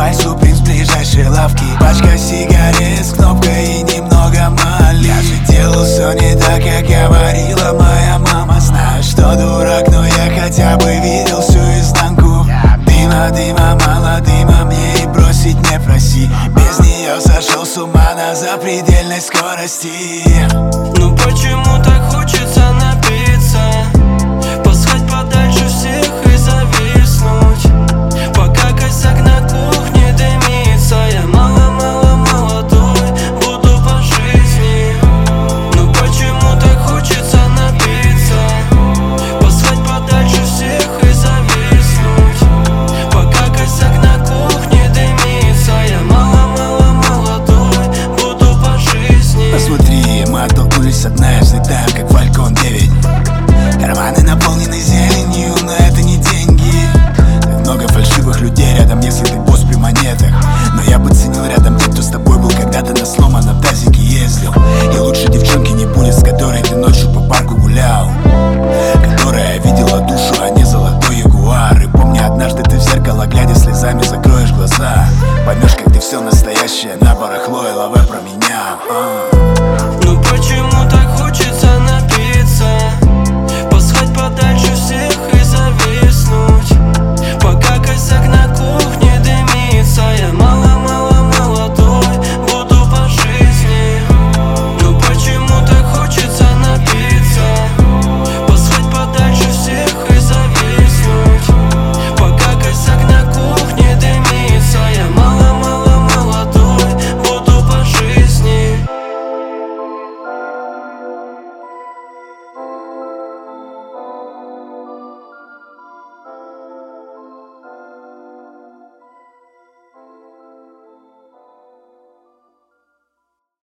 покупай сюрприз в ближайшей лавке. Пачка сигарет с кнопкой и немного мали. Я же делал все не так, как говорила моя мама. Знаю, что дурак, но я хотя бы видел всю изнанку. Дыма, мало дыма, мне и бросить не проси. Без нее сошел с ума на запредельной скорости. Ну почему так хочется напиться, послать подальше всех и зависнуть, пока косяк на кухне дымится. Я мало молодой, буду по жизни. Ну почему так хочется напиться, послать подальше всех и зависнуть, пока косяк на кухне дымится. Я мало молодой, буду по жизни. Посмотри, мы оттолкнулись от дна, взлетаем как Falcon 9. Карманы наполнены зеленью, но это не деньги. Так много фальшивых людей рядом, если ты босс при монетах. Но я бы ценил рядом тех, кто с тобой был когда-то на сломанном тазике ездил. И лучше девчонки не будет, с которой ты ночью по парку гулял, которая видела душу, а не золотой ягуар. И помни, однажды ты в зеркало глядя слезами закроешь глаза, поймешь, как ты все настоящее на барахло и лаве променял.